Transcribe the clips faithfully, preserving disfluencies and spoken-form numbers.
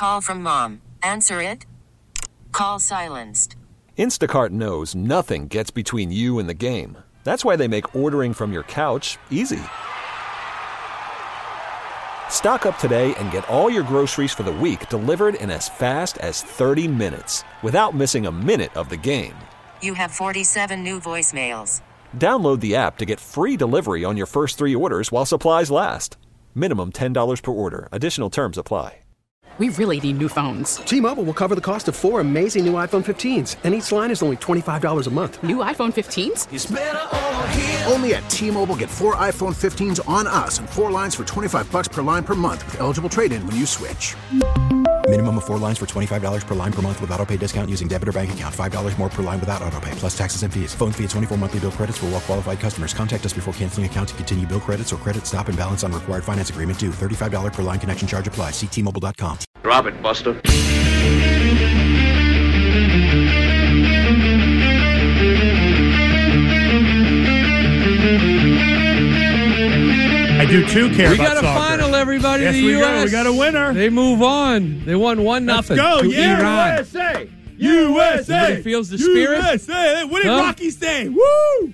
Call from mom. Answer it. Call silenced. Instacart knows nothing gets between you and the game. That's why they make ordering from your couch easy. Stock up today and get all your groceries for the week delivered in as fast as thirty minutes without missing a minute of the game. You have forty-seven new voicemails. Download the app to get free delivery on your first three orders while supplies last. Minimum ten dollars per order. Additional terms apply. We really need new phones. T-Mobile will cover the cost of four amazing new iPhone fifteens, and each line is only twenty-five dollars a month. New iPhone fifteens? It's better over here. Only at T-Mobile, get four iPhone fifteens on us and four lines for twenty-five bucks per line per month with eligible trade-in when you switch. Minimum of four lines for twenty-five dollars per line per month with autopay discount using debit or bank account. five dollars more per line without autopay, plus taxes and fees. Phone fee at twenty-four monthly bill credits for well-qualified customers. Contact us before canceling account to continue bill credits or credit stop and balance on required finance agreement due. thirty-five dollars per line connection charge applies. See T Mobile dot com. Drop it, Buster. I do too care we about got a soccer. final, everybody. Yes, the we U S. do. We got a winner. They move on. They won one nothing. Let's go. To Yeah, Iran. U S A. U S A. Everybody feels the spirit. U S A. What did Huh? Rocky say? Woo!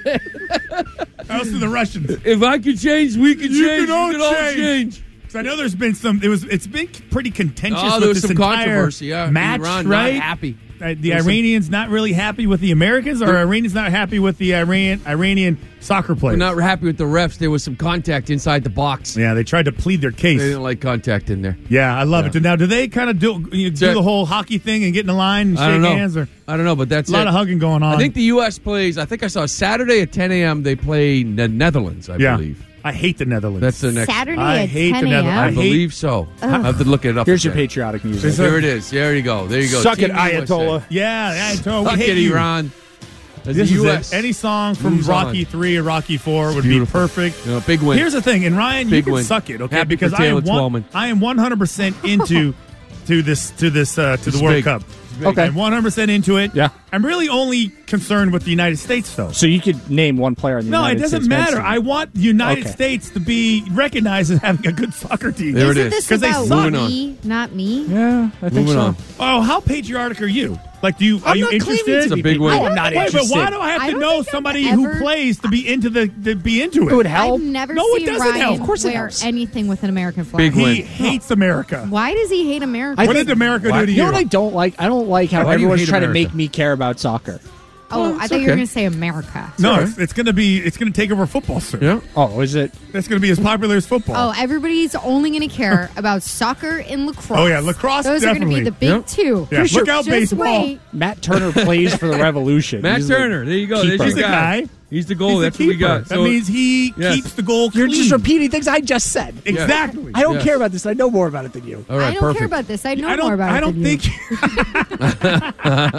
How's to the Russians? If I could change, we could You change. can all we could all change. change. So I know there's been some. It was. It's been pretty contentious. Oh, with there was this some entire controversy. Yeah, match, Iran right? not happy. Uh, the There's Iranians some... not really happy with the Americans, or Iranians not happy with the Iran Iranian soccer players. We're not happy with the refs. There was some contact inside the box. Yeah, they tried to plead their case. They didn't like contact in there. Yeah, I love Yeah. it. Now, do they kind of do you know, do So- the whole hockey thing and get in the line and I don't shake know. hands? Or I don't know, but that's a lot it. of hugging going on. I think the U S plays. I think I saw Saturday at ten a.m. They play the Netherlands. I yeah. believe I hate the Netherlands. that's the next. Saturday I at hate the ten Netherlands. I I hate- believe so. I have to look it up. Here's your again. patriotic music. Is There it is. There you go. There you go. Suck it, Team U S A. Ayatollah. Yeah, I told we Suck hate it, you. Iran. As This the is U it. S Any song from moves Rocky on. three or Rocky four would Beautiful. be perfect. You know, big win. Here's the thing, and Ryan, Big you can win. suck it, okay? Happy because for I Taylor am one, Twellman. I am one hundred percent into to this to this uh, to This the is World big. Cup. big. Okay. I'm one hundred percent into it. Yeah. I'm really only concerned with the United States, though. So you could name one player in the No, United it doesn't States men's matter. team. I want the United Okay. States to be recognized as having a good soccer team. There it Isn't is. this 'Cause they about suck. Moving on. me, not me? Yeah, I think Moving so. on. Oh, how patriotic are you? Like, do you are I'm you not claiming interested? It's a big win. No, I'm not Wait, interested. but why do I have I to don't know think I've somebody ever- who plays to be into the to be into it? It would help. I've never No, it seen doesn't Ryan help. Of course it wear helps. anything with an American flag. Big He win. hates America. Why does he hate America? I What think- did America Why- do to You you? know what I don't like? I don't like how Why do you everyone's hate trying to America? make me care about soccer. oh, Well, I it's thought you were okay. going to say America. no, Sorry. it's, it's going to be it's going to take over football soon. Yeah. Oh, is it? That's going to be as popular as football. Oh, everybody's only going to care about soccer and lacrosse. Oh, yeah, lacrosse, Those are going to be definitely. the big Yep. two. Yeah, look out Just baseball. wait. Matt Turner plays for the Revolution. Matt He's the Turner. There you go. keeper. There's your He's the guy. guy. He's the goal. He's the That's what we keeper. got. That So- means he Yes. keeps the goal You're clean. just repeating things I just said. Exactly. I don't Yeah. care about this. I know more about it than you. All right, I don't perfect. care about this. I know I don't. more about I it don't than you. think.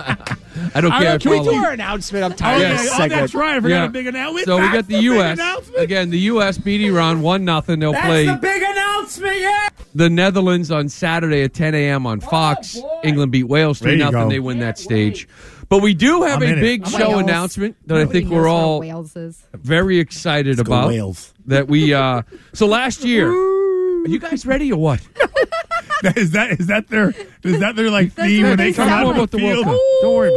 I don't All care. right, can we Follow. do our announcement? I'm Oh, tired yeah, of this oh, segment. that's right. I forgot Yeah. a big announcement. So we That's got the big U S announcement. again. The U S beat Iran one nothing. They'll play big announcement, yeah! the Netherlands on Saturday at ten a.m. on Fox. England beat Wales There three you nothing. go. They win that stage. But we do have I'm a in it. big I'm show Wales. announcement that I Nobody think knows we're where all Wales is. very excited Let's go about. Wales. That we. Uh, so last year, are you guys ready or what? That- Is that is that their is that their like theme what when they they come sound out More on about the the World field? Cup. Don't worry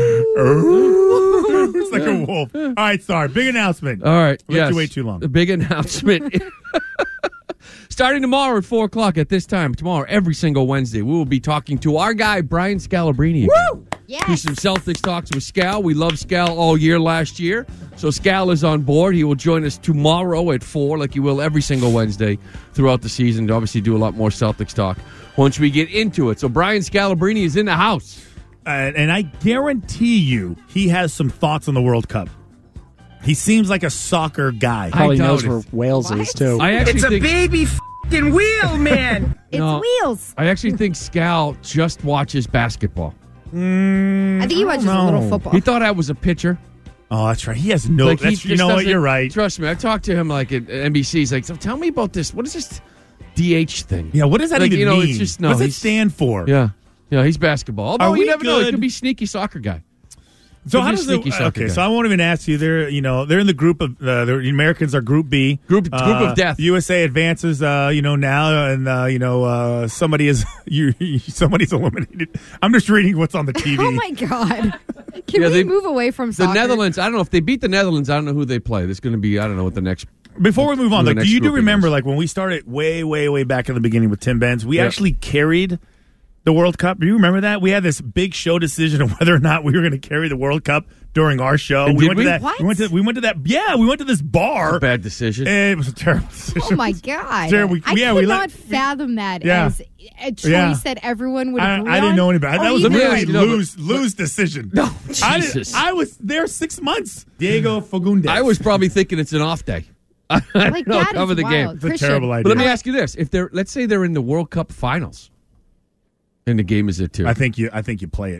about it. it's like a wolf. All right, sorry. Big announcement. All right. We left yes. you wait too long. The big announcement. Starting tomorrow at four o'clock at this time, tomorrow, every single Wednesday, we will be talking to our guy, Brian Scalabrine. Again. Woo! Yes. Do some Celtics talks with Scal. We loved Scal all year last year. So Scal is on board. He will join us tomorrow at four, like he will every single Wednesday throughout the season, to obviously do a lot more Celtics talk once we get into it. So Brian Scalabrine is in the house. Uh, and I guarantee you he has some thoughts on the World Cup. He seems like a soccer guy. Probably I knows doubt where it. Wales is, too. I actually It's a think, baby f***ing wheel, man! It's No. Wheels. I actually think Scal just watches basketball. Mm, I think he watches don't a little know. football. He thought I was a pitcher. Oh, that's right. He has no. Like, he that's, you just know what? doesn't- You're right. Trust me. I talked to him like at N B C. He's like, so tell me about this. What is this D H thing? Yeah. What does that Like, even you know, mean? it's just- no, what does it he's- stand for? Yeah. Yeah, he's basketball. Although Are you we never know. He good? could be sneaky soccer guy. So Could how be a does sneaky it? soccer Okay, guy. so I won't even ask you. They're you know they're in the group of uh, the Americans are Group B. Group- group of Uh, death. U S A advances. Uh, you know now, and uh, you know uh, somebody is you. Somebody's eliminated. I'm just reading what's on the T V. Oh my god! Can Yeah, we they- move away from The soccer? Netherlands, I don't know if they beat the Netherlands. I don't know who they play. There's going to be, I don't know what the next. Before we move on, who the like, do next you do grouping remember is. like when we started way, way, way back in the beginning with Tim Benz? We Yeah. actually carried the World Cup. Do you remember that? We had this big show decision of whether or not we were going to carry the World Cup during our show. And we did went we? to that. What? We went to. We went to that. Yeah, we went to this bar. Bad decision. And it was a terrible decision. Oh my god! Sarah, we- I yeah, could we not let- fathom that Yeah. as a choice Yeah. that everyone would I, agree I didn't on. know any better. Or That was a even, really like- No, but- lose lose decision. No, I, Jesus. didn't- I was there six months. Diego Fagundes. I was probably thinking it's an off day. I don't like know, that cover is the game. wild. It's a Christian, terrible idea. But let me ask you this: if they're, let's say they're in the World Cup finals, and the game is at two, I think you. I think you play it.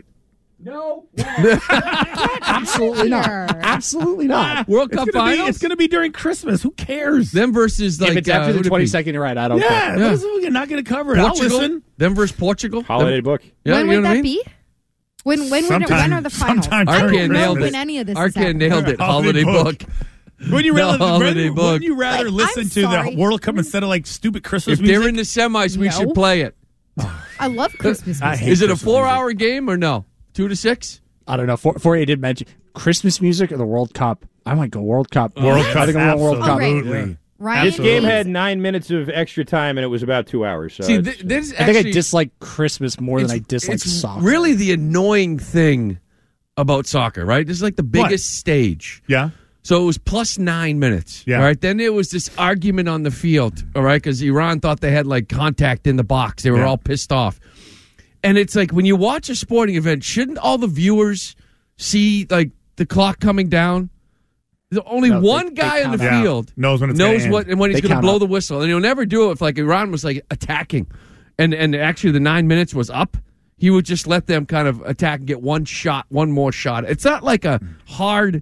Absolutely not. Sure. Absolutely not. World It's Cup gonna be- finals, it's going to be during Christmas. Who cares? them versus like if it's after uh, the who'd it be? twenty-second, you're right. I don't yeah, care. Yeah. what is it? We're not going to cover it. I'll Portugal, listen. them versus Portugal. Holiday Them- book. Yeah, when you would know what that I mean? be? When when would it, Sometime- when are the finals? sometime I during don't know Christmas. when any of this is Arcade happening. nailed it. Holiday Holiday book. book. Wouldn't you The rather, holiday rather book. wouldn't you rather Like, listen I'm to sorry. the World Cup instead of like stupid Christmas If music? they're in the semis, we No. should play it. I love Christmas I music. hate Is it a Christmas four-hour game or no? Two to six? I don't know. For, for you did mention Christmas music or the World Cup. I might go World Cup. World I Cup, think I'm going World Cup. absolutely. Ryan This game is- had nine minutes of extra time, and it was about two hours. So See, it's- th- this I think actually, I dislike Christmas more than I it's- dislike it's soccer. really the annoying thing about soccer, right? This is like the biggest stage. Yeah. So it was plus nine minutes. Yeah. All right. Then there was this argument on the field. All right. Because Iran thought they had like contact in the box. They were Yeah. all pissed off. And it's like when you watch a sporting event, shouldn't all the viewers see like the clock coming down? There's only No, they- one they guy in the count out. field Knows when it's knows gonna what end. and when he's They going to count blow out. the whistle, and he'll never do it if like Iran was like attacking, and and actually the nine minutes was up. He would just let them kind of attack and get one shot, one more shot. It's not like a hard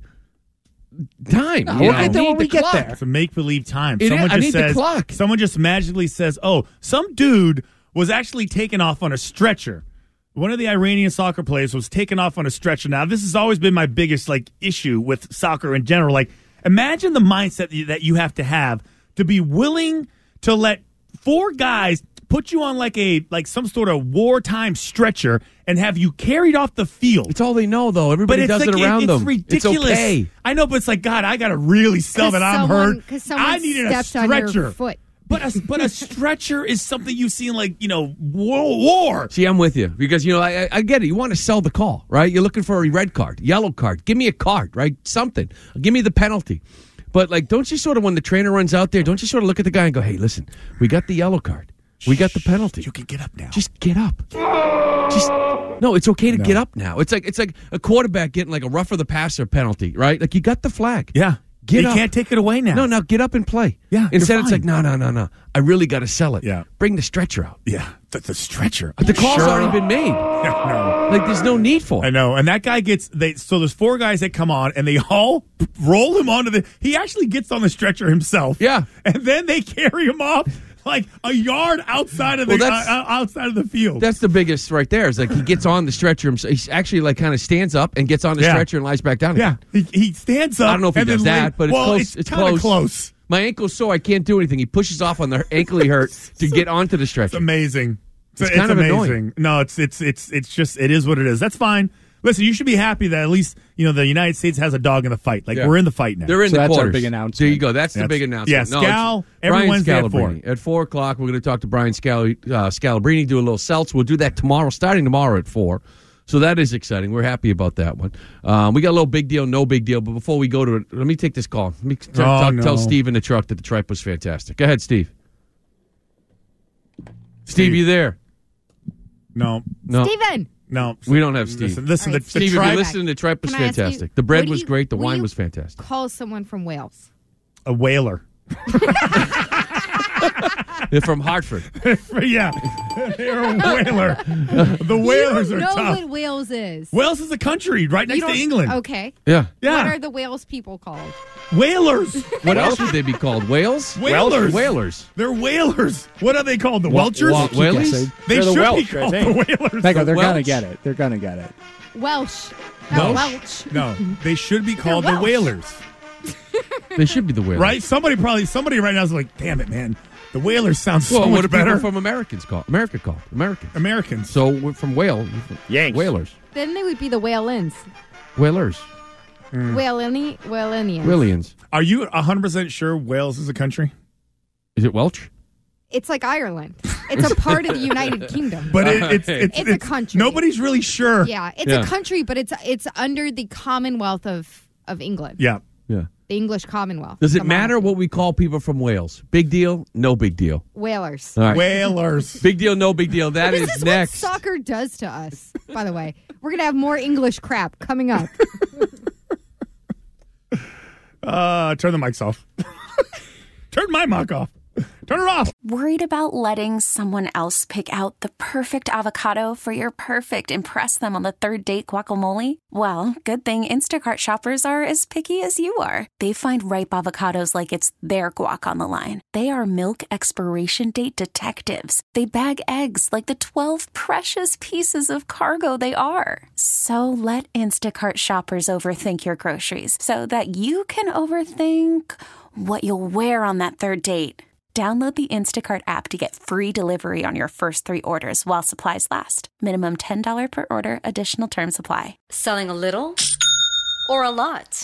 time. you We'll know? get there I when need we the get clock. there. It's a make believe time. It someone is- I just need the says, clock. Someone just magically says, "Oh, some dude was actually taken off on a stretcher." One of the Iranian soccer players was taken off on a stretcher. Now, this has always been my biggest like issue with soccer in general. Like, imagine the mindset that you, that you have to have to be willing to let four guys put you on like a like some sort of wartime stretcher and have you carried off the field. It's all they know, though. But Everybody it's does like it around it's them. ridiculous. It's okay. I know, but it's like God. I got to really sell that I'm someone- hurt. 'cause someone I needed a stepped on your stretcher. foot. But a, but a stretcher is something you see in like you know World War. See, I'm with you because you know I, I- I get it. You want to sell the call, right? You're looking for a red card, yellow card. Give me a card, right? Something. Give me the penalty. But like, don't you sort of when the trainer runs out there, don't you sort of look at the guy and go, "Hey, listen, we got the yellow card, we got the penalty. You can get up now. Just get up. Just no, it's okay to get up now. It's like it's like a quarterback getting like a rougher the passer penalty, right? Like you got the flag. yeah. Get you up. can't take it away now. No, now get up and play. Yeah, you're Instead, it's fine. like no, no, no, no. I really got to sell it. Yeah. Bring the stretcher out. Yeah, the, the stretcher. The call's Sure. already been made. No. Like there's no need for I it. know, and that guy gets they. So there's four guys that come on, and they all roll him onto the. He actually gets on the stretcher himself. Yeah. and then they carry him off like a yard outside of the Well, that's- uh, outside of the field. That's the biggest right there. Is like he gets on the stretcher himself. He actually like kind of stands up and gets on the Yeah. stretcher and lies back down. yeah, again. he, he stands up. I don't know if he and does then lay- that, but it's well, close. It's, It's kinda close. close. My ankle's sore. I can't do anything. He pushes off on the ankle he hurt to get onto the It's stretcher. amazing. It's, It's kind of amazing. annoying. No, it's it's it's it's just it is what it is. That's fine. Listen, you should be happy that at least you know the United States has a dog in the fight. Like Yeah. we're in the fight now. They're in So the that's our quarters. big announcement. There you go. That's the That's- big announcement. yeah, it's Scal, every Brian Wednesday at four. Scalabrine. At four o'clock, we're going to talk to Brian Scal, uh, Scalabrini, do a little Celts. We'll do that tomorrow, starting tomorrow at four. So that is exciting. We're happy about that one. Um, we got a little big deal, no big deal. But before we go to it, let me take this call. Let me t- Oh, talk, no. tell Steve in the truck that the tripe was fantastic. Go ahead, Steve. Steve, you there? no, No. Steven, no. We don't have Steve. Listen, listen All right, the, the Steve, if tribe- you're listening, the tripe was Can I ask you, fantastic. The bread what do was you- great. The will wine you was fantastic. call someone from Wales. a whaler. They're from Hartford. yeah, they're a whaler. The whalers you are know tough. what Wales is. Wales is a country right next You to don't- England. Okay. Yeah. Yeah, What are the Wales people called? whalers. What else would they be called? Whales? Whalers. Whalers. They're whalers. What are they called? The Wa- Welchers? wa- Whalies? guessing. They They're the should Welsh, be I called the think. whalers. Hang on, they're Welch. gonna get it. They're gonna get it. Welsh. No. Not Welch. No, they should be called They're the Welsh. Whalers. They should be the Whalers. Right? Somebody probably, somebody right now is like, damn it, man. The Whalers sounds so well, much what do better. people from Americans call America call Americans? Americans. So we're from Whale, Yanks. Whalers, Then they would be the Whalens. Whalers, Whaleni, Whalenians. Willians. Are you one hundred percent sure Wales is a country? Is it Welch? It's like Ireland. It's a part of the United Kingdom. But it, it's, it's, It's a country. Nobody's really sure. Yeah, it's Yeah. a country, but it's it's under the Commonwealth of, of England. Yeah. Yeah. The English Commonwealth. Does it The matter monarchy. what we call people from Wales? Big deal? No big deal. Whalers. All right. Whalers. Big deal? No big deal. That This is is next. what soccer does to us, by the way. We're going to have more English crap coming up. Uh, turn the mics off. Turn my mic off. Turn it off. Worried about letting someone else pick out the perfect avocado for your perfect impress them on the third date guacamole? Well, good thing Instacart shoppers are as picky as you are. They find ripe avocados like it's their guac on the line. They are milk expiration date detectives. They bag eggs like the twelve precious pieces of cargo they are. So let Instacart shoppers overthink your groceries so that you can overthink what you'll wear on that third date. Download the Instacart app to get free delivery on your first three orders while supplies last. Minimum ten dollars per order. Additional terms apply. Selling a little or a lot?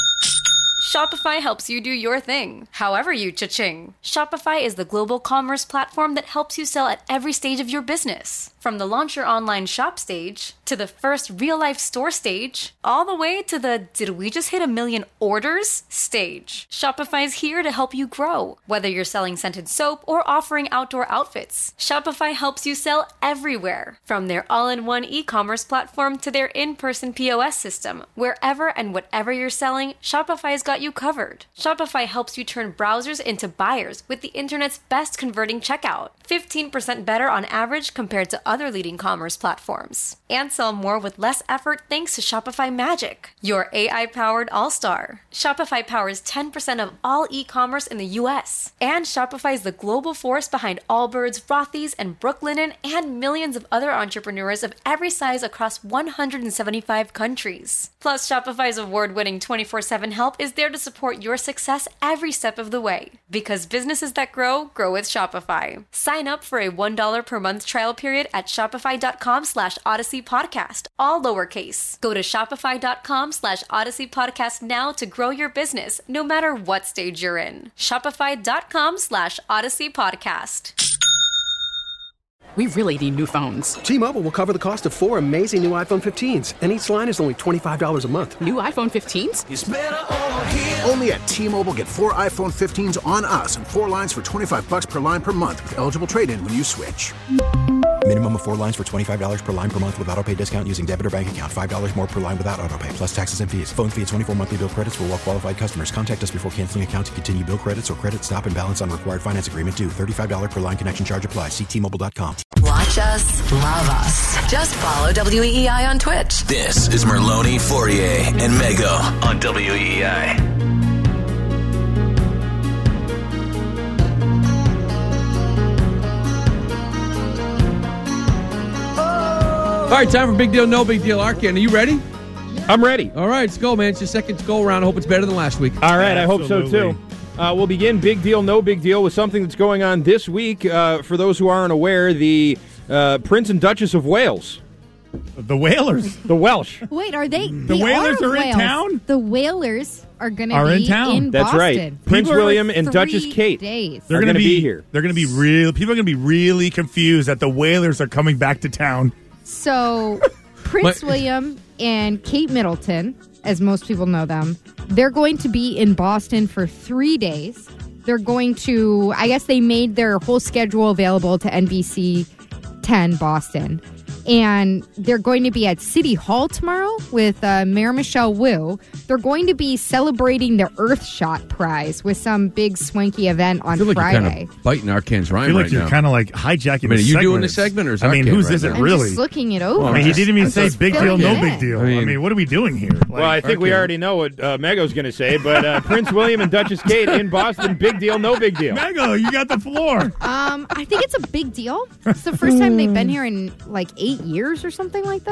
Shopify helps you do your thing, however you cha-ching. Shopify is the global commerce platform that helps you sell at every stage of your business. From the launch your online shop stage, to the first real-life store stage, all the way to the did we just hit a million orders stage. Shopify's here to help you grow. Whether you're selling scented soap or offering outdoor outfits, Shopify helps you sell everywhere. From their all-in-one e-commerce platform to their in-person P O S system, wherever and whatever you're selling, Shopify's got you covered. Shopify helps you turn browsers into buyers with the internet's best converting checkout. fifteen percent better on average compared to other leading commerce platforms. And sell more with less effort thanks to Shopify Magic, your A I-powered all-star. Shopify powers ten percent of all e-commerce in the U S. And Shopify is the global force behind Allbirds, Rothy's, and Brooklinen, and millions of other entrepreneurs of every size across one hundred seventy-five countries. Plus, Shopify's award-winning twenty-four seven help is there to support your success every step of the way. Because businesses that grow, grow with Shopify. Sign up for a one dollar per month trial period at shopify.com slash Odyssey Podcast, all lowercase. Go to shopify.com slash Odyssey Podcast now to grow your business, no matter what stage you're in. Shopify.com slash Odyssey Podcast. We really need new phones. T-Mobile will cover the cost of four amazing new iPhone fifteens, and each line is only twenty-five dollars a month. New iPhone fifteens? It's better over here. Only at T-Mobile, get four iPhone fifteens on us and four lines for twenty-five bucks per line per month with eligible trade-in when you switch. Minimum of four lines for twenty-five dollars per line per month with autopay discount using debit or bank account. five dollars more per line without autopay, plus taxes and fees. Phone fee at twenty-four monthly bill credits for well-qualified customers. Contact us before canceling account to continue bill credits or credit stop and balance on required finance agreement due. thirty-five dollars per line connection charge applies. See T Mobile dot com. Watch us, love us. Just follow W E E I on Twitch. This is Merlone, Fourier, and Mego on W E E I. All right, time for Big Deal, No Big Deal. Arcan, are you ready? I'm ready. All right, let's go, man. It's your second go around. I hope it's better than last week. All right, I hope so too. Uh, we'll begin Big Deal, No Big Deal with something that's going on this week. Uh, for those who aren't aware, the uh, Prince and Duchess of Wales. The Whalers. The Welsh. Wait, are they? The they Whalers are, are in Wales. town? The Whalers are going to Are be in town. in That's Boston. right. Prince People are William like and three Duchess Kate days. They're are going to be be here. They're going to be real. People are going to be really confused that the Whalers are coming back to town. So, Prince My- William and Kate Middleton, as most people know them, they're going to be in Boston for three days. They're going to, I guess they made their whole schedule available to N B C ten Boston. And they're going to be at City Hall tomorrow with uh, Mayor Michelle Wu. They're going to be celebrating the Earthshot Prize with some big swanky event on I feel like Friday. you're kind of biting Arcan's I rhyme feel like right you're now. kind of like hijacking I mean, the are you segment. doing the segment or is I mean, Arcan whose right is it now? I'm really? just looking it over. I mean, he didn't even I'm say just big deal, filling no it big in. deal. I I mean- mean, what are we doing here? Like, Well, I think we Arcan. already know what uh, Mego's going to say, but uh, Prince William and Duchess Kate in Boston, big deal, no big deal. Mego, you got the floor. Um, I think it's a big deal. It's the first time they've been here in like eight years or something like that.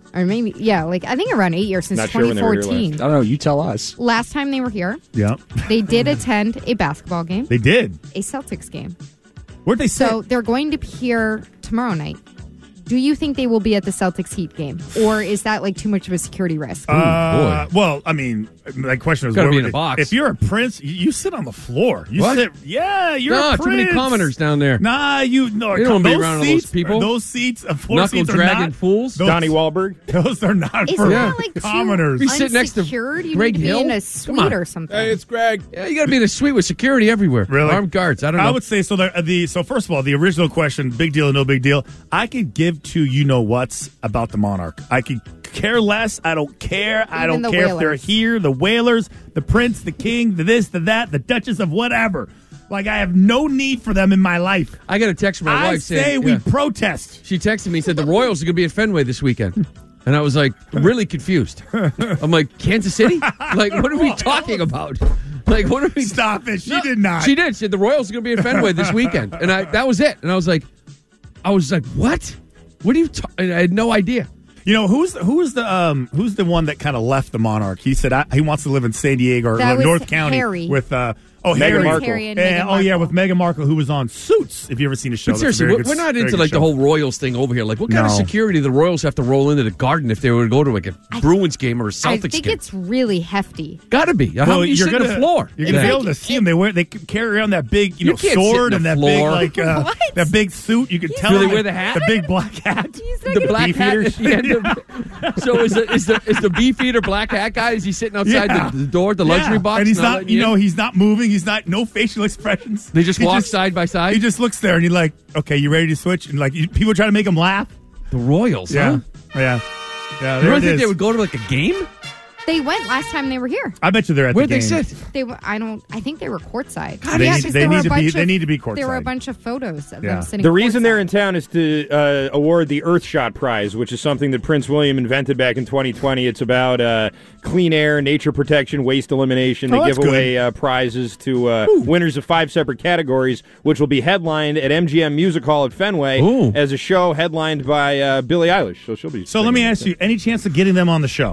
Or maybe, yeah, like I think around eight years since Not sure when twenty they were here fourteen. last. I don't know. You tell us. Last time they were here, Yeah. they did attend a basketball game, They did. a Celtics game. Where'd they sit? So they're going to be here tomorrow night. Do you think they will be at the Celtics Heat game? Or is that like too much of a security risk? Uh, well, I mean, my question is, Gotta where be would in a they- box. If you're a prince, you, you sit on the floor. You What? sit, yeah, you're No, a too prince. many commoners down there. Nah, you no. You don't those be around all seats, those people. Those seats, uh, floor Knuckle seats are dragging not fools. Those, Donnie Wahlberg. Those are not Isn't for that like too commoners. You sit next to unsecured? You Greg need to Hill? be in a Come suite on. or something. Hey, it's Greg. Yeah, you got to be in a suite with security everywhere. Really? Armed guards. I don't know. I would say so. The, the so first of all, the original question, big deal or no big deal. I could give two you know what's about the Monarch. I could care less. I don't care. I Even don't the care if they're Whalers. here. The Whalers, the Prince, the King, the this, the that, the Duchess of whatever. Like I have no need for them in my life. I got a text from my I wife say saying we yeah. protest. She texted me and said the Royals are going to be at Fenway this weekend. And I was like, really confused. I'm like, Kansas City? Like, what are we talking about? Like, what are we? Stop it. She No, did not. She did. She said the Royals are going to be at Fenway this weekend. And I that was it. And I was like, I was like, what? What are you talking? I had no idea. You know who's who's the um who's the one that kind of left the Monarch? He said I, he wants to live in San Diego or That was North County Harry. with uh oh Meghan Harry. Markle. Harry and Yeah, Meghan oh yeah, Markle. with Meghan Markle, who was on Suits. If you ever seen a show, But that's a seriously, very we're, good- we're not very into good like the show. whole Royals thing over here. Like, what kind of No. security do the Royals have to roll into the Garden if they were to go to like a Bruins game or a I Celtics think game? it's really hefty. Gotta be. How Well, do you you're sit on gonna the floor? You're gonna It's be like- able to see them. They wear they carry around that big you You know can't sit sword in and the that big floor. like uh, What? that big suit. You can tell Do they like, wear the hat? the big black hat. He's not The gonna- black Beef hat eaters? at the end of So is the, is the is the beef eater black hat guy? Is he sitting outside Yeah. the, the door, the luxury Yeah. box? and he's not not. letting You know, in? he's not moving. He's not. No facial expressions. They just He walk side by side. He just looks there and you're like, okay, you ready to switch? And like you, people try to make him laugh. the Royals, Yeah, huh? yeah, yeah. You There really it think is. they would go to like a game? They went last time they were here. I bet you they're at Where'd the they game. sit? They were. I don't. I think they were courtside. They yeah, need- 'cause they there were need a to be- bunch they of- need to be There were a courtside. bunch of photos of Yeah. them sitting. The reason courtside. they're in town is to uh, award the Earthshot Prize, which is something that Prince William invented back in twenty twenty. It's about uh, clean air, nature protection, waste elimination. They Oh, give that's away uh, prizes to uh, winners of five separate categories, which will be headlined at M G M Music Hall at Fenway Ooh. as a show headlined by uh, Billie Eilish. So she'll be. So let me ask you: any chance of getting them on the show?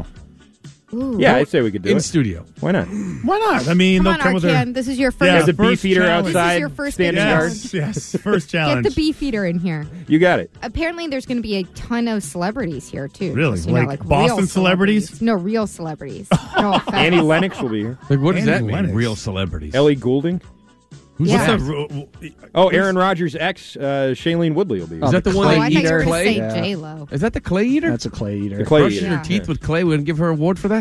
Ooh. Yeah, I'd say we could do in it. studio. Why not? Why not? I mean, Come they'll on, come with their Arcan. This is your first. Yeah, Have the first beef eater challenge. outside, This is your first standing big guard. yes, yes. First Get challenge. the beef eater in here. You got it. Apparently, there's going to be a ton of celebrities here too. Really? Just, you know, Like real Boston celebrities? No, real celebrities. No offense. Annie Lennox will be here. Like, what does Andy that mean? Lennox. Real celebrities. Ellie Goulding. Who's Yeah. that? What's the- Oh, Aaron Rodgers' ex, uh, Shailene Woodley will be here. Is that the one Oh, that I thought you eats were going to clay? say Yeah. J Lo. Is that the clay eater? That's a clay eater. The clay Brushing eater. her teeth Yeah. with clay. We're gonna give her an award for that.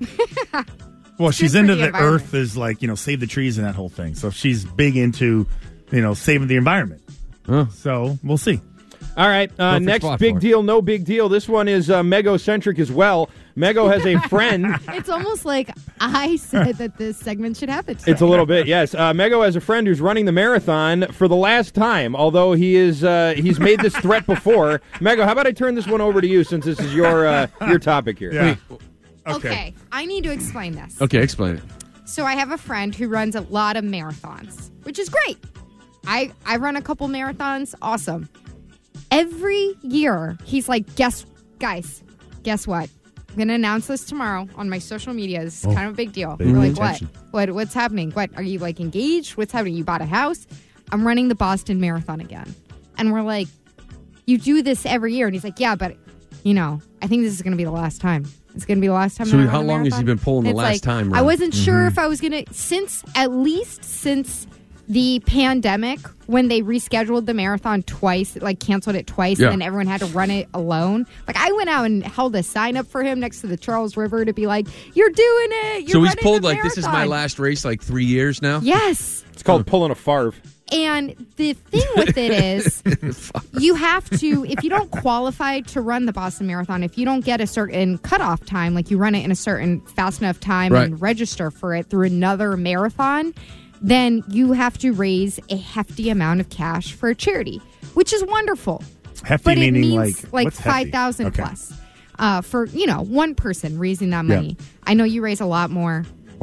Well, she's good for into the the environment. earth is like, you know, save the trees and that whole thing. So she's big into, you know, saving the environment. Huh. So we'll see. All right, uh, Perfect next spot big for it. deal, no big deal. This one is uh, Mego-centric as well. Mego has a friend. It's almost like I said that this segment should happen. Today. It's a little bit, yes. Uh, Mego has a friend who's running the marathon for the last time, although he is uh, he's made this threat before. Mego, how about I turn this one over to you since this is your uh, your topic here? Yeah. Okay. I need to explain this. Okay, explain it. So I have a friend who runs a lot of marathons, which is great. I I run a couple marathons. Awesome. Every year, he's like, guess, guys, guess what? I'm going to announce this tomorrow on my social media. This is Oh, kind of a big deal. big We're like, attention. what? What? What's happening? What? Are you like engaged? What's happening? You bought a house? I'm running the Boston Marathon again. And we're like, you do this every year. And he's like, yeah, but, you know, I think this is going to be the last time. It's going to be the last time. So that I how run a long has he marathon. been pulling the It's last like, time I run? wasn't sure Mhm. if I was going to, since, at least since the pandemic, when they rescheduled the marathon twice, like canceled it twice, Yeah. and then everyone had to run it alone. Like, I went out and held a sign up for him next to the Charles River to be like, you're doing it. You're So he's running pulled the like, this is my marathon." last race, like three years now? Yes. It's called pulling a farv. And the thing with it is, you have to, if you don't qualify to run the Boston Marathon, if you don't get a certain cutoff time, like you run it in a certain fast enough time Right. and register for it through another marathon, then you have to raise a hefty amount of cash for a charity, which is wonderful. Hefty but it meaning means like, like what's hefty? five thousand Okay. plus uh, for, you know, one person raising that Yeah. money. I know you raise a lot more.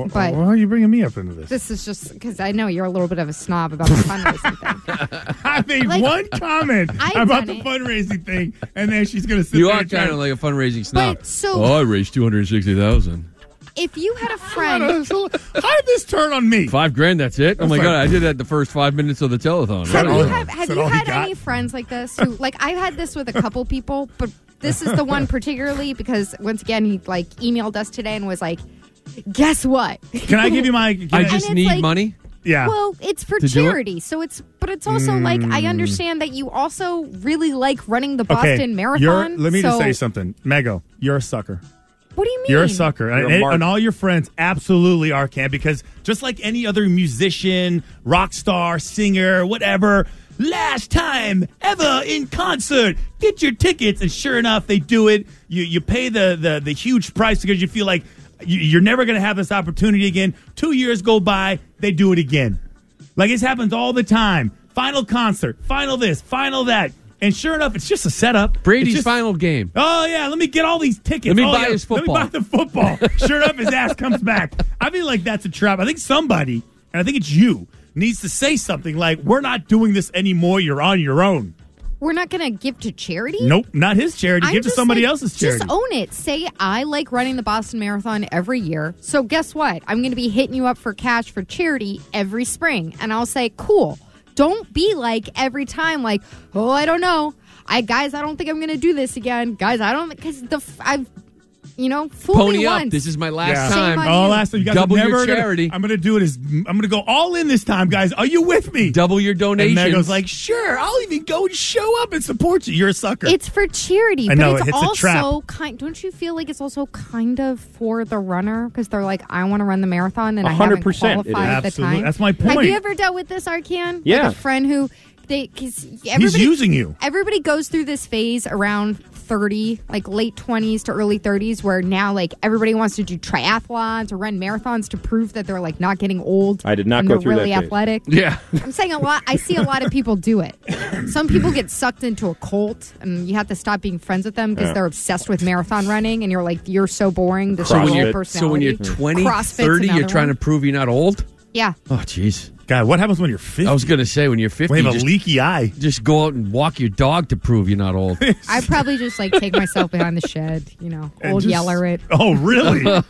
But But- why are you bringing me up into this? This is just because I know you're a little bit of a snob about the fundraising thing. I made Like, one comment I've about done the it. fundraising thing, and then she's going to sit You there are and try kind to- of like a fundraising snob. But so- oh, I raised two hundred sixty thousand. If you had a friend, How did this turn on me? Five grand, that's it? Oh, my That's God, like- I did that the first five minutes of the telethon. have Right you, on. have, have Is that you all he had got? any friends like this who, like, I've had this with a couple people, but this is the one particularly because, once again, he, like, emailed us today and was like, guess what? Can I give you my? Can I I- just it's need like- money. yeah. Well, it's for To do it? charity, so it's, but it's also like I understand that you also really like running the okay. Boston You're, Marathon. let me just so- say something, Mego. You're a sucker. What do you mean? You're a sucker. You're and, a mark. and all your friends absolutely are, Cam, because just like any other musician, rock star, singer, whatever, last time ever in concert, get your tickets. And sure enough, they do it. You you pay the, the, the huge price because you feel like you- you're never going to have this opportunity again. Two years go by, they do it again. Like it happens all the time. Final concert, final this, final that. And sure enough, it's just a setup. Brady's It's just- final game. Oh, yeah, let me get all these tickets. Let me Oh, buy yeah, his football. Let me buy the football. Sure enough, his ass comes back. I feel like that's a trap. I think somebody, and I think it's you, needs to say something like, we're not doing this anymore. You're on your own. We're not going to give to charity? Nope, not his charity. I'm Give to just somebody like, else's charity. Just own it. Say, I like running the Boston Marathon every year. So guess what? I'm going to be hitting you up for cash for charity every spring. And I'll say, cool. Don't be like every time, like, oh, I don't know. I Guys, I don't think I'm going to do this again. Guys, I don't, because the f- I've, you know, fooled Pony me up. once. This is my last Yeah. time. Shame on Oh, you. last time you guys Double are never your gonna- charity. I'm going to do it as I'm going to go all in this time, guys. Are you with me? Double your And donations. Mego's like, sure, I'll even go and show up and support you. You're a sucker. It's for charity, I but know, it's it's a also trap. kind. Don't you feel like it's also kind of for the runner because they're like, I want to run the marathon and A I hundred haven't percent it is. qualified at the Absolutely. time. That's my Have point. you ever dealt with this, Arcan? Yeah. Like a friend who they because He's using you. Everybody goes through this phase around thirty, like late twenties to early thirties, where now like everybody wants to do triathlons or run marathons to prove that they're like not getting old. I did not and go they're through that really phase. athletic. Yeah. I'm saying a lot. I see a lot of people do it. Some people get sucked into a cult, and you have to stop being friends with them because Yeah. they're obsessed with marathon running, and you're like, you're so boring. This is So when, your you're, personality. so when you're twenty, CrossFit's thirty, you're another trying one. to prove you're not old? Yeah. Oh, jeez. God, what happens when you're fifty? I was going to say, when you're fifty, We have a just, leaky eye. just go out and walk your dog to prove you're not old. I probably just like take myself behind the shed, you know, And old just- yeller it. Oh, really? oh,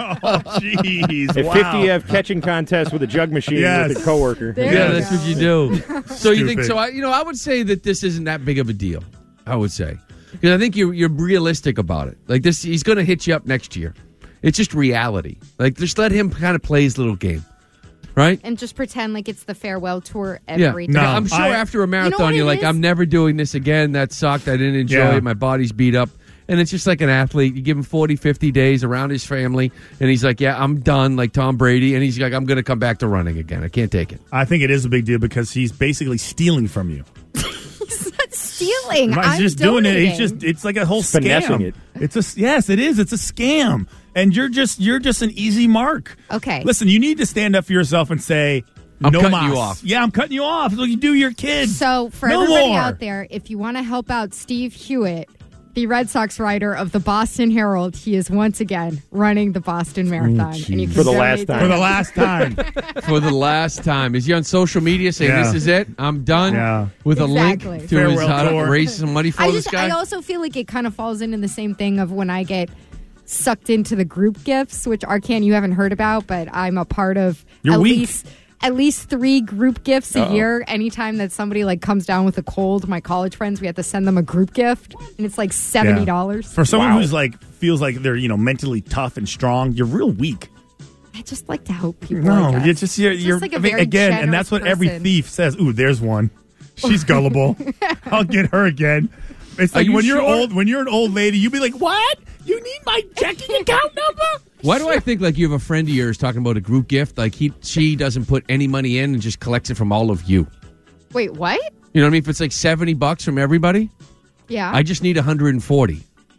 jeez. At wow. fifty, you have catching contest with a jug machine Yes. with a coworker. There Yeah, you that's go. what you do. So you think Stupid. so? I, you know, I would say that this isn't that big of a deal. I would say because I think you're you're realistic about it. Like this, he's going to hit you up next year. It's just reality. Like just let him kind of play his little game, right? And just pretend like it's the farewell tour Yeah, every day. No. I'm sure I- after a marathon, what you're it like, is? I'm never doing this again. That sucked. I didn't enjoy Yeah. it. My body's beat up. And it's just like an athlete. You give him forty, fifty days around his family, and he's like, yeah, I'm done, like Tom Brady. And he's like, I'm going to come back to running again. I can't take it. I think it is a big deal because he's basically stealing from you. He's not stealing. He's I'm just doing it. He's donating. just it's like a whole He's finessing scam. it. It's a yes, it is. It's a scam. And you're just you're just an easy mark. Okay. Listen, you need to stand up for yourself and say I'm no cutting mas. you off. Yeah, I'm cutting you off. Like you do your kids. So for No everybody more. out there, if you want to help out Steve Hewitt, the Red Sox writer of the Boston Herald, he is once again running the Boston Marathon. and you can For the donate last to time. For the him. last time. For the last time. Is he on social media saying, Yeah. this is it? I'm done? Yeah. With a Exactly. link to his Farewell how to tour. raise some money for I this just, guy? I also feel like it kind of falls into the same thing of when I get sucked into the group gifts, which Arcan you haven't heard about, but I'm a part of You're at weak. least at least three group gifts a Uh-oh. year. Anytime that somebody like comes down with a cold, my college friends, we have to send them a group gift, and it's like seventy dollars. For someone Wow. who's like feels like they're, you know, mentally tough and strong, you're real weak. I just like to help people. I No, guess. you're just you're, Just you're like a I mean, very again, and that's what generous every person. thief says. Ooh, there's one. She's gullible. I'll get her again. It's Are like you when you're sure? old, when you're an old lady, you be like, "What? You need my checking account number?" Why do I think like you have a friend of yours talking about a group gift? Like he, she doesn't put any money in and just collects it from all of you. Wait, what? You know what I mean? If it's like seventy bucks from everybody, Yeah. I just need one hundred forty.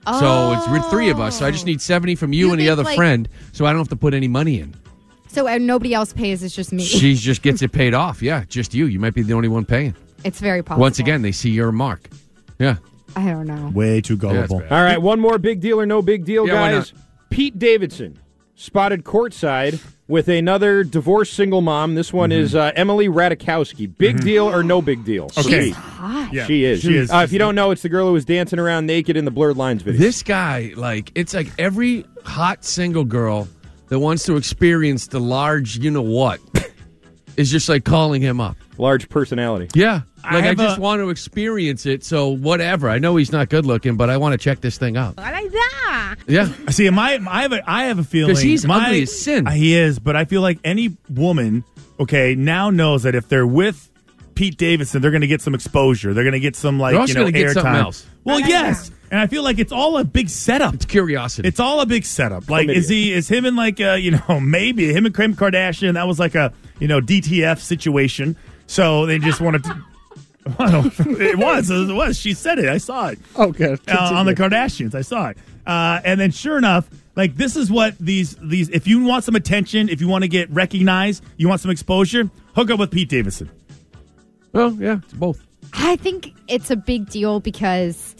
So it's we're three of us. So I just need seventy from you, You and the think, other like- friend. So I don't have to put any money in. So uh, nobody else pays. It's just me. She just gets it paid off. Yeah, just you. You might be the only one paying. It's very possible. Once again, they see your mark. Yeah. I don't know. Way too Yeah, gullible. that's bad. All right, one more big deal or no big deal, Yeah, why guys. Pete Davidson spotted courtside with another divorced single mom. This one Mm-hmm. is uh, Emily Ratajkowski. Big Mhm. deal or no big deal? Okay. She's hot. Yeah, She is. she is. Uh, if you don't know, it's the girl who was dancing around naked in the Blurred Lines video. This guy, like, it's like every hot single girl that wants to experience the large, you know what, is just like calling him up. Large personality. Yeah. I Like, I, have just a- want to experience it, so whatever. I know he's not good looking, but I want to check this thing out. I like that. Yeah. See, my, I have a, I have a feeling 'Cause he's my, ugly as sin. He is, but I feel like any woman, okay, now knows that if they're with Pete Davidson, they're going to get some exposure. They're going to get some like They're also you know gonna get something airtime. else. Well, yes, and I feel like it's all a big setup. It's curiosity. It's all a big setup. Like, Chlamydia. is he? Is him and like uh, you know maybe him and Kim Kardashian? That was like a you know D T F situation. So they just wanted to. Well, it was. It was. She said it. I saw it. Okay. Uh, on the Kardashians. I saw it. Uh, and then sure enough, like this is what these these if you want some attention, if you want to get recognized, you want some exposure, hook up with Pete Davidson. Well, yeah, it's both. I think it's a big deal because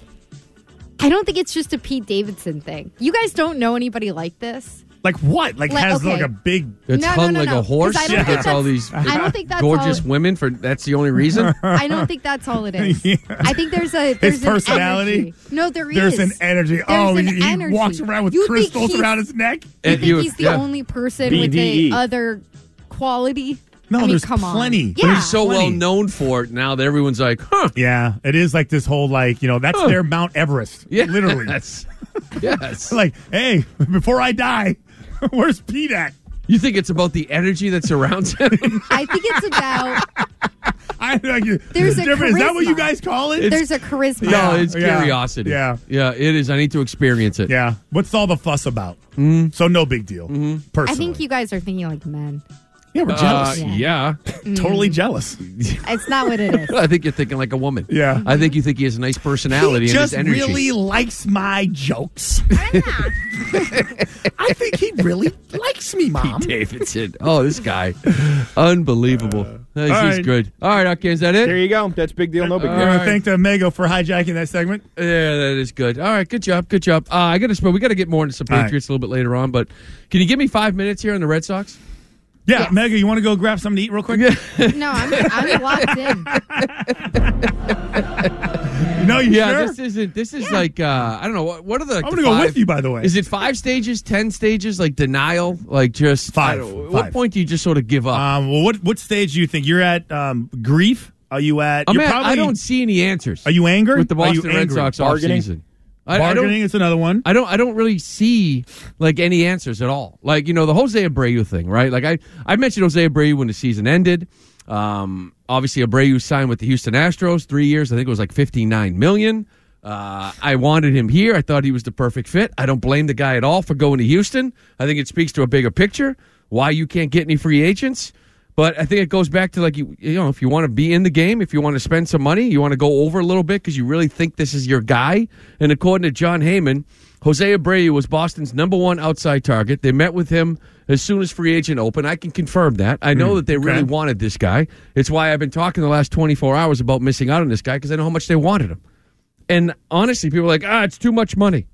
I don't think it's just a Pete Davidson thing. You guys don't know anybody like this. Like what? Like, Like, has okay. like a big. It's No, no, hung no, like no. a horse. 'Cause I don't It think gets all that's- these I don't think that's gorgeous all- women for that's the only reason. I don't think that's all it is. Yeah. I think there's a there's His an personality? energy. No, there is. There's an energy. There's oh, an he, he energy. walks around with You think crystals he's- around his neck. You And think you- he's the yeah. only person B with D E. the other quality? No, I mean, there's come plenty. on. But Yeah. But he's so Plenty. well known for it now that everyone's like, huh. Yeah, it is like this whole like you know that's Huh. their Mount Everest. Yeah, literally. Yes. Yes. Like, hey, before I die, where's Pete at? You think it's about the energy that surrounds him? I think it's about I, like, There's a different. Is that what you charisma. guys call it? there's a charisma. No, it's Yeah. curiosity. Yeah. Yeah, it is. I need to experience it. Yeah. What's all the fuss about? So no big deal. Mm-hmm. Personally, I think you guys are thinking like men. yeah, we're Uh, jealous. yeah. Totally jealous. It's not what it is. I think you're thinking like a woman. Yeah. I think you think he has a nice personality He and just his energy. really likes my jokes. I think he really likes me, Mom. Davidson. Oh, this guy. Unbelievable. He's, all he's right. good. All right, okay, is that it? There you go. That's big deal, no big I deal. want right. to thank uh, Mego for hijacking that segment. Yeah, that is good. All right, good job, good job. Uh, I got to. We got to get more into some All right. Patriots a little bit later on, but can you give me five minutes here on the Red Sox? Yeah, Yes. Mega, you want to go grab something to eat real quick? No, I'm I'm locked in. No, you Yeah, sure? this isn't. This is like uh, I don't know. What, what are the? I'm gonna go with you, by the way. Is it five stages, ten stages, like denial, like just Five. I don't- Five. What point do you just sort of give up? Um, well, what what stage do you think you're at? Um, grief? Are you at? I'm you're at- probably, I don't see any answers. Are you angry with the Are you Boston Red angry? Sox off Bargaining? season? I, I don't. Bargaining is another one. I don't. I don't really see like any answers at all. Like you know the Jose Abreu thing, right? Like I, I mentioned Jose Abreu when the season ended. Um, obviously Abreu signed with the Houston Astros, three years. I think it was like fifty-nine million. Uh, I wanted him here. I thought he was the perfect fit. I don't blame the guy at all for going to Houston. I think it speaks to a bigger picture. Why you can't get any free agents. But I think it goes back to like you, you know, if you want to be in the game, if you want to spend some money, you want to go over a little bit because you really think this is your guy. And according to John Heyman, Jose Abreu was Boston's number one outside target. They met with him as soon as free agent opened. I can confirm that. I know Mm, that they really okay. wanted this guy. It's why I've been talking the last twenty-four hours about missing out on this guy because I know how much they wanted him. And honestly, people are like, ah, it's too much money.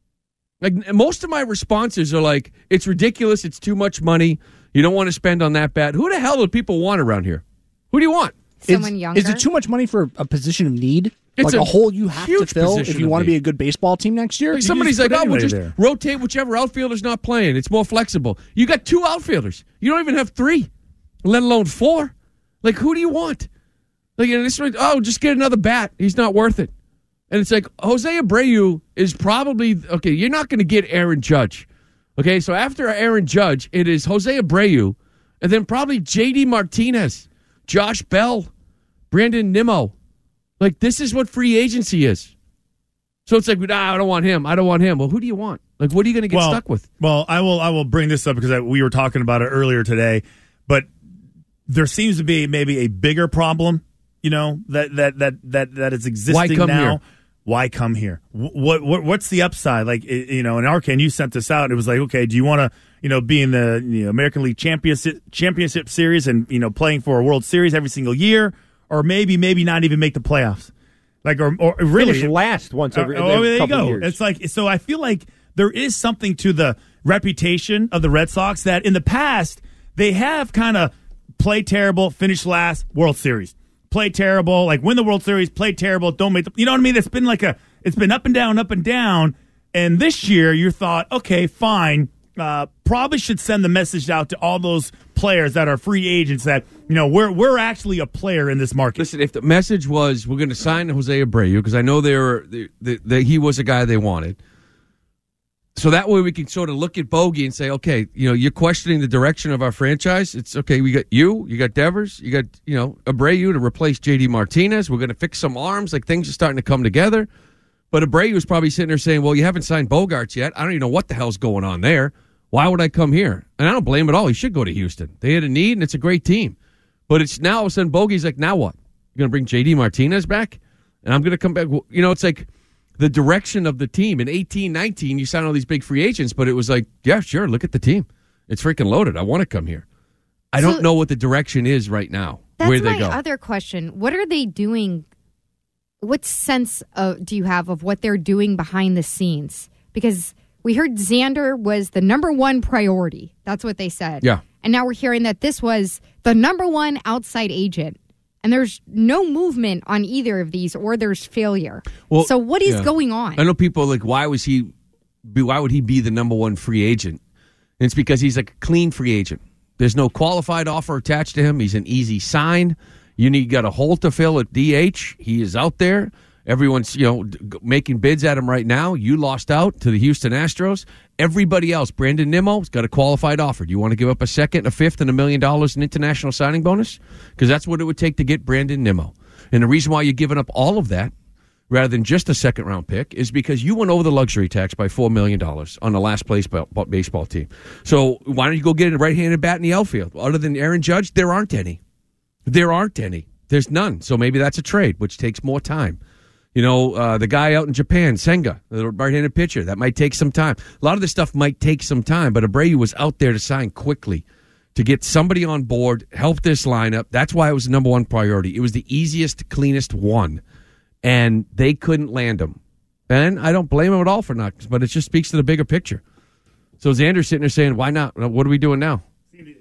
Like most of my responses are like, it's ridiculous. It's too much money. You don't want to spend on that bat. Who the hell do people want around here? Who do you want? Someone is, younger. Is it too much money for a position of need? It's like a, a hole you have to huge fill position if you of want to need. be a good baseball team next year? Like somebody's like, put oh, we'll anybody just there. rotate whichever outfielder's not playing. It's more flexible. You got two outfielders. You don't even have three, let alone four. Like, who do you want? Like, and it's like, oh, just get another bat. He's not worth it. And it's like, Jose Abreu is probably, okay, you're not going to get Aaron Judge. Okay, so after Aaron Judge, it is Jose Abreu, and then probably J D Martinez, Josh Bell, Brandon Nimmo. Like, this is what free agency is. So it's like, nah, I don't want him. I don't want him. Well, who do you want? Like, what are you going to get well, stuck with? Well, I will. I will bring this up because I, we were talking about it earlier today. But there seems to be maybe a bigger problem. You know that that that that that is existing Why come now. here? Why come here? What what what's the upside? Like it, you know, in Arcane, you sent this out. It was like, okay, do you want to you know be in the you know, American League Championship Championship Series and you know playing for a World Series every single year, or maybe maybe not even make the playoffs? Like or or really Finish last once every, oh, every there you couple go. years. It's like so. I feel like there is something to the reputation of the Red Sox that in the past they have kind of played terrible, finished last, World Series. Play terrible, like win the World Series, play terrible, don't make the, you know what I mean? It's been like a, it's been up and down, up and down. And this year you thought, okay, fine, uh, probably should send the message out to all those players that are free agents that, you know, we're we're actually a player in this market. Listen, if the message was we're going to sign Jose Abreu, because I know they were, they, they, they, he was a guy they wanted. So that way we can sort of look at Bogey and say, okay, you know, you're questioning the direction of our franchise. It's okay. We got you, you got Devers, you got, you know, Abreu to replace J D Martinez. We're going to fix some arms. Like things are starting to come together. But Abreu was probably sitting there saying, well, you haven't signed Bogarts yet. I don't even know what the hell's going on there. Why would I come here? And I don't blame him at all. He should go to Houston. They had a need, and it's a great team. But it's now all of a sudden Bogey's like, now what? You're going to bring J D Martinez back? And I'm going to come back. You know, it's like the direction of the team. In eighteen, nineteen, you signed all these big free agents, but it was like, yeah, sure, look at the team. It's freaking loaded. I want to come here. I so don't know what the direction is right now, where they That's go. my other question. What are they doing? What sense of, do you have of what they're doing behind the scenes? Because we heard Xander was the number one priority. That's what they said. Yeah. And now we're hearing that this was the number one outside agent. And there's no movement on either of these, or there's failure. Well, so what is yeah. going on? I know people are like, why was he? Why would he be the number one free agent? And it's because he's like a clean free agent. There's no qualified offer attached to him. He's an easy sign. You need got a hole to fill at D H. He is out there. Everyone's, you know, making bids at him right now. You lost out to the Houston Astros. Everybody else, Brandon Nimmo's got a qualified offer. Do you want to give up a second, a fifth, and a million dollars in international signing bonus? Because that's what it would take to get Brandon Nimmo. And the reason why you're giving up all of that rather than just a second-round pick is because you went over the luxury tax by four million dollars on the last place baseball team. So why don't you go get a right-handed bat in the outfield? Other than Aaron Judge, there aren't any. There aren't any. There's none. So maybe that's a trade, which takes more time. You know, uh, the guy out in Japan, Senga, the right-handed pitcher, that might take some time. A lot of this stuff might take some time, but Abreu was out there to sign quickly to get somebody on board, help this lineup. That's why it was the number one priority. It was the easiest, cleanest one, and they couldn't land him. And I don't blame him at all for not, but it just speaks to the bigger picture. So Xander's sitting there saying, why not? What are we doing now? You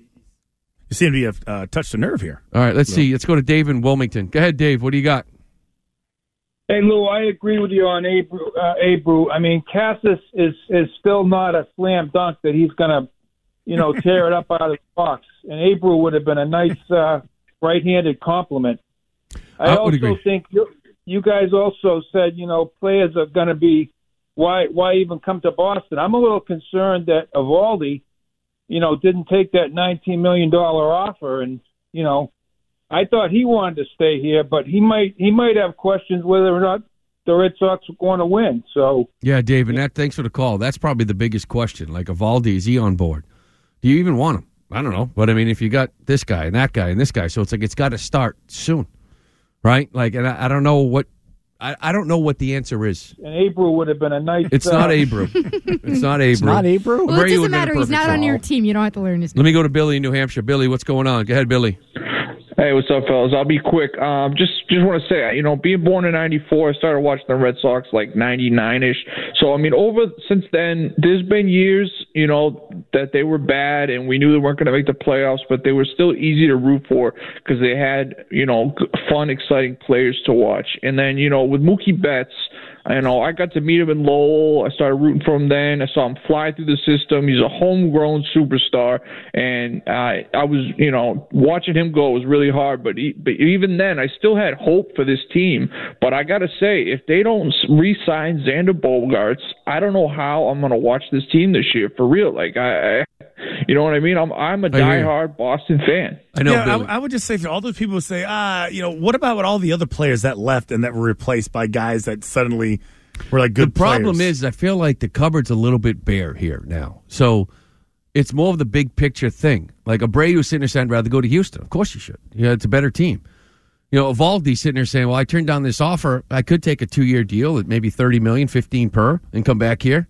seem to be uh, touched a nerve here. All right, let's no. see. Let's go to Dave in Wilmington. Go ahead, Dave. What do you got? Hey, Lou, I agree with you on Abreu. Uh, Abreu. I mean, Cassis is, is still not a slam dunk that he's going to, you know, tear it up out of the box. And Abreu would have been a nice uh, right-handed compliment. I, I also agree. think you, you guys also said, you know, players are going to be, why why even come to Boston? I'm a little concerned that Eovaldi, you know, didn't take that nineteen million dollars offer, and, you know, I thought he wanted to stay here, but he might he might have questions whether or not the Red Sox are going to win. So yeah, Dave, and that, thanks for the call. That's probably the biggest question. Like, Eovaldi, is he on board? Do you even want him? I don't know. But, I mean, if you got this guy and that guy and this guy, so it's like it's got to start soon, right? Like, and I, I don't know what I, I don't know what the answer is. And Abreu would have been a nice... It's uh, not Abreu. It's not Abreu. It's not Abreu? Well, it doesn't matter. He's not on your team. You don't have to learn his name. Let me go to Billy in New Hampshire. Billy, what's going on? Go ahead, Billy. Hey, what's up, fellas? I'll be quick. Um, just just want to say, you know, being born in ninety-four, I started watching the Red Sox like ninety-nine-ish. So, I mean, over since then, there's been years, you know, that they were bad and we knew they weren't going to make the playoffs, but they were still easy to root for because they had, you know, fun, exciting players to watch. And then, you know, with Mookie Betts, you know, I got to meet him in Lowell. I started rooting for him then. I saw him fly through the system. He's a homegrown superstar. And I, I was, you know, watching him go was really hard. But, he, but even then, I still had hope for this team. But I got to say, if they don't re-sign Xander Bogaerts, I don't know how I'm going to watch this team this year for real. Like, I, I you know what I mean? I'm I'm a diehard Boston fan. I know. Yeah, I, I would just say for all those people who say, ah, you know, what about all the other players that left and that were replaced by guys that suddenly were like good The problem players? is I feel like the cupboard's a little bit bare here now. So it's more of the big picture thing. Like Abreu sitting there saying, I'd rather go to Houston. Of course you should. Yeah, it's a better team. You know, Eovaldi sitting there saying, well, I turned down this offer. I could take a two-year deal at maybe thirty million dollars, fifteen per, and come back here.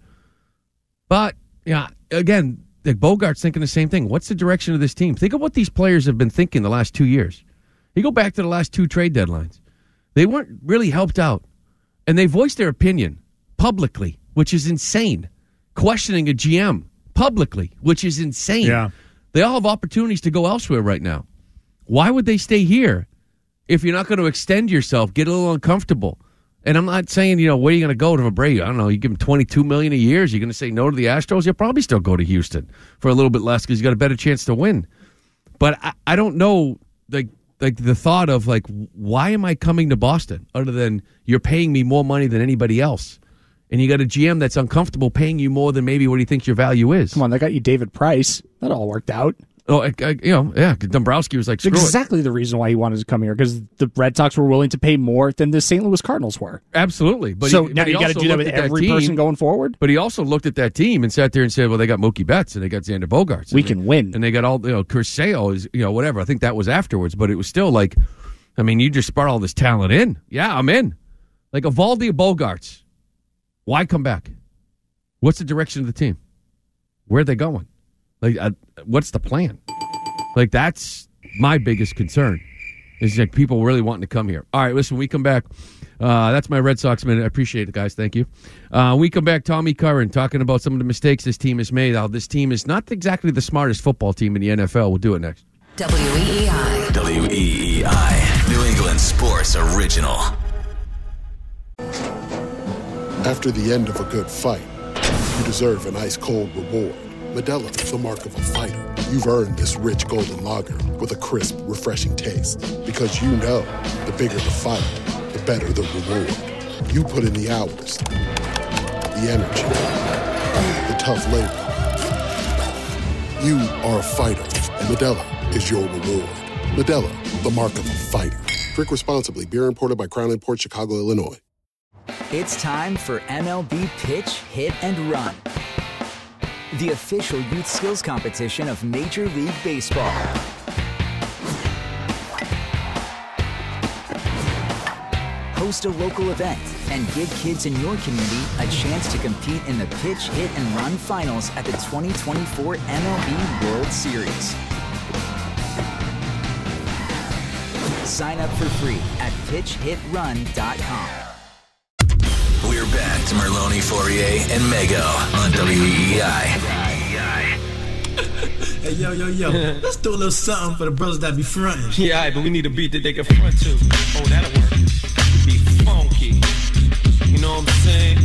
But, yeah, again, like Bogart's thinking the same thing. What's the direction of this team? Think of what these players have been thinking the last two years. You go back to the last two trade deadlines. They weren't really helped out. And they voiced their opinion publicly, which is insane. questioning a G M publicly, which is insane. Yeah. They all have opportunities to go elsewhere right now. Why would they stay here if you're not going to extend yourself, get a little uncomfortable? And I'm not saying, you know, where are you going to go to Brady? I don't know. You give him twenty-two million dollars a year. Is he going to say no to the Astros? He'll probably still go to Houston for a little bit less because he's got a better chance to win. But I, I don't know, like, like the thought of, like, why am I coming to Boston other than you're paying me more money than anybody else? And you got a G M that's uncomfortable paying you more than maybe what he thinks your value is. Come on, they got you David Price. That all worked out. Oh, I, I, you know, yeah. Dombrowski was like, screw exactly it. the reason why he wanted to come here, because the Red Sox were willing to pay more than the Saint Louis Cardinals were. Absolutely. But so he, now but you got to do that with every team, person going forward. But he also looked at that team and sat there and said, "Well, they got Mookie Betts and they got Xander Bogaerts. We and can they, win." And they got all, you know, Curceo is, you know, whatever. I think that was afterwards, but it was still like, I mean, you just brought all this talent in. Yeah, I'm in. Like Evaldi Bogaerts. Why come back? What's the direction of the team? Where are they going? Like, uh, what's the plan? Like, that's my biggest concern. Is like people really wanting to come here. All right, listen, we come back. Uh, that's my Red Sox minute. I appreciate it, guys. Thank you. Uh, we come back, Tommy Curran, talking about some of the mistakes this team has made. How this team is not exactly the smartest football team in the N F L. We'll do it next. W E E I. W E E I. New England Sports Original. After the end of a good fight, you deserve an ice-cold reward. Modelo is the mark of a fighter. You've earned this rich golden lager with a crisp, refreshing taste. Because you know, the bigger the fight, the better the reward. You put in the hours, the energy, the tough labor. You are a fighter, and Modelo is your reward. Modelo, the mark of a fighter. Drink responsibly. Beer imported by Crown Imports, Chicago, Illinois. It's time for M L B Pitch, Hit, and Run, the official youth skills competition of Major League Baseball. Host a local event and give kids in your community a chance to compete in the Pitch, Hit, and Run finals at the twenty twenty-four M L B World Series. Sign up for free at pitch hit run dot com. We're back to Merlone, Fourier, and Mego on W E E I. Hey, yo, yo, yo, let's do a little something for the brothers that be fronting. Yeah, but we need a beat that they can front to. Oh, that'll work. Be funky. You know what I'm saying?